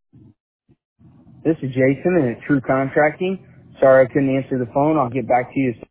This is Jason at True Contracting. Sorry I couldn't answer the phone. I'll get back to you.